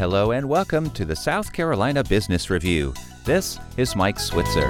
Hello and welcome to the South Carolina Business Review. This is Mike Switzer.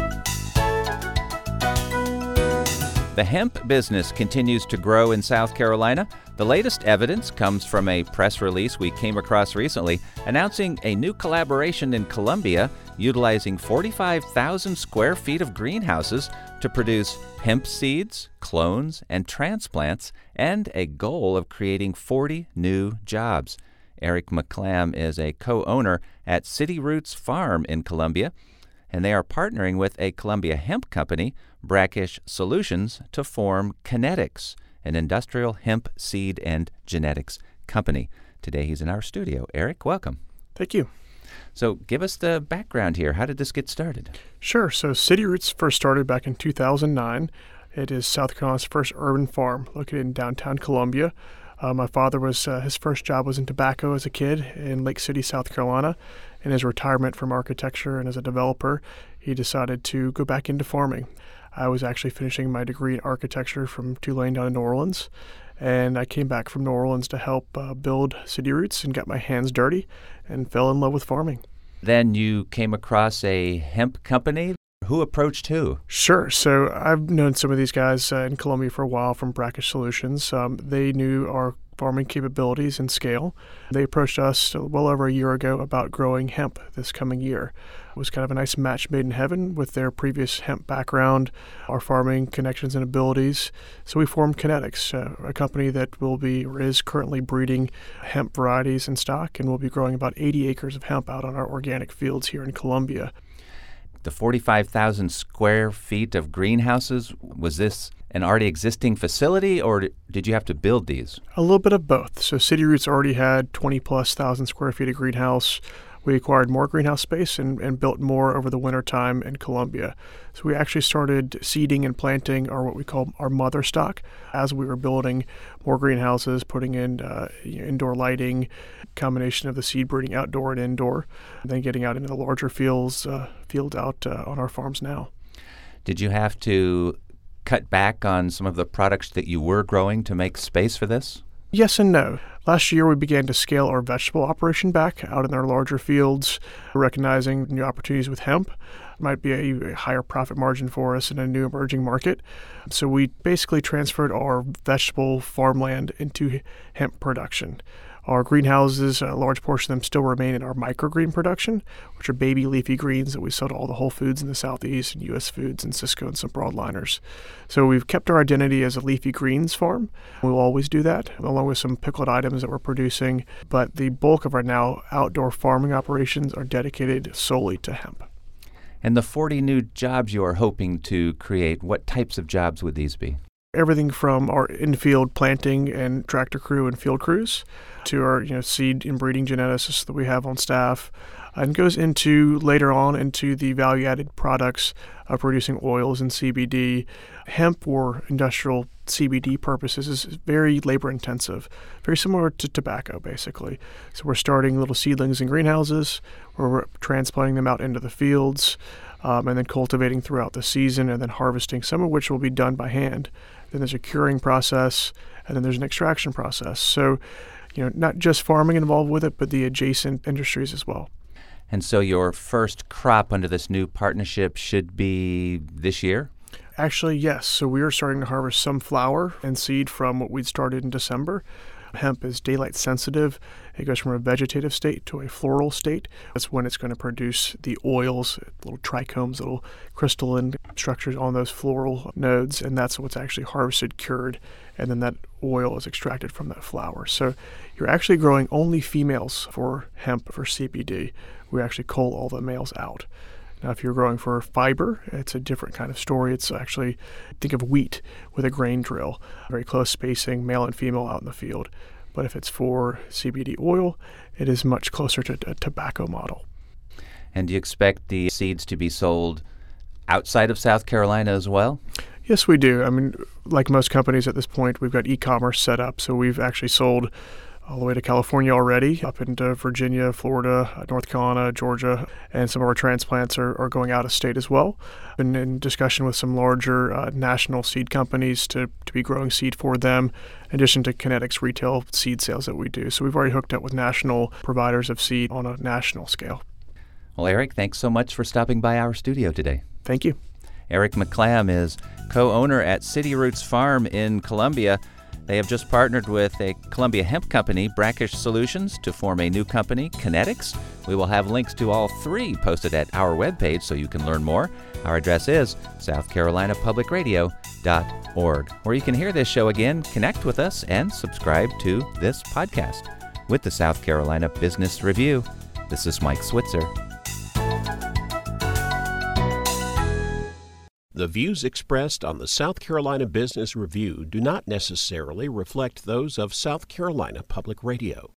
The hemp business continues to grow in South Carolina. The latest evidence comes from a press release we came across recently announcing a new collaboration in Columbia utilizing 45,000 square feet of greenhouses to produce hemp seeds, clones, and transplants, and a goal of creating 40 new jobs. Eric McClam is a co-owner at City Roots Farm in Columbia, and they are partnering with a Columbia hemp company, Brackish Solutions, to form Kinetics, an industrial hemp seed and genetics company. Today he's in our studio. Eric, welcome. Thank you. So give us the background here. How did this get started? Sure. So City Roots first started back in 2009. It is South Carolina's first urban farm located in downtown Columbia. My father his first job was in tobacco as a kid in Lake City, South Carolina. In his retirement from architecture and as a developer, he decided to go back into farming. I was actually finishing my degree in architecture from Tulane down in New Orleans, and I came back from New Orleans to help build City Roots and got my hands dirty and fell in love with farming. Then you came across a hemp company. Who approached who? Sure. So I've known some of these guys in Columbia for a while from Brackish Solutions. They knew our farming capabilities and scale. They approached us well over a year ago about growing hemp this coming year. It was kind of a nice match made in heaven with their previous hemp background, our farming connections and abilities. So we formed Kinetics, a company that is currently breeding hemp varieties in stock and will be growing about 80 acres of hemp out on our organic fields here in Columbia. The 45,000 square feet of greenhouses, was this an already existing facility, or did you have to build these? A little bit of both. So City Roots already had 20-plus thousand square feet of greenhouse. We acquired more greenhouse space and built more over the winter time in Columbia. So we actually started seeding and planting what we call our mother stock as we were building more greenhouses, putting in indoor lighting, combination of the seed breeding outdoor and indoor, and then getting out into the larger fields out on our farms now. Did you have to cut back on some of the products that you were growing to make space for this? Yes and no. Last year, we began to scale our vegetable operation back out in our larger fields, recognizing new opportunities with hemp. It might be a higher profit margin for us in a new emerging market. So we basically transferred our vegetable farmland into hemp production. Our greenhouses, a large portion of them still remain in our microgreen production, which are baby leafy greens that we sell to all the Whole Foods in the Southeast and U.S. Foods and Sysco and some broadliners. So we've kept our identity as a leafy greens farm. We'll always do that, along with some pickled items that we're producing. But the bulk of our now outdoor farming operations are dedicated solely to hemp. And the 40 new jobs you are hoping to create, what types of jobs would these be? Everything from our in-field planting and tractor crew and field crews to our seed and breeding geneticists that we have on staff, and goes into later on into the value-added products of producing oils and CBD. Hemp for industrial CBD purposes is very labor-intensive, very similar to tobacco, basically. So we're starting little seedlings in greenhouses, where we're transplanting them out into the fields, and then cultivating throughout the season, and then harvesting, some of which will be done by hand. Then there's a curing process, and then there's an extraction process. So, not just farming involved with it, but the adjacent industries as well. And so your first crop under this new partnership should be this year? Actually, yes. So we are starting to harvest some flower and seed from what we started in December. Hemp is daylight sensitive. It goes from a vegetative state to a floral state. That's when it's going to produce the oils, little trichomes, little crystalline structures on those floral nodes, and that's what's actually harvested, cured, and then that oil is extracted from that flower. So you're actually growing only females for hemp for CBD. We actually cull all the males out. Now, if you're growing for fiber, it's a different kind of story. It's actually, think of wheat with a grain drill, very close spacing, male and female out in the field. But if it's for CBD oil, it is much closer to a tobacco model. And do you expect the seeds to be sold outside of South Carolina as well? Yes, we do. I mean, like most companies at this point, we've got e-commerce set up. So we've actually sold all the way to California already, up into Virginia, Florida, North Carolina, Georgia, and some of our transplants are going out of state as well. Been in discussion with some larger national seed companies to be growing seed for them, in addition to Kinetics retail seed sales that we do. So we've already hooked up with national providers of seed on a national scale. Well, Eric, thanks so much for stopping by our studio today. Thank you. Eric McClam is co-owner at City Roots Farm in Columbia. They have just partnered with a Columbia hemp company, Brackish Solutions, to form a new company, Kinetics. We will have links to all three posted at our webpage so you can learn more. Our address is southcarolinapublicradio.org, where you can hear this show again, connect with us, and subscribe to this podcast. With the South Carolina Business Review, this is Mike Switzer. The views expressed on the South Carolina Business Review do not necessarily reflect those of South Carolina Public Radio.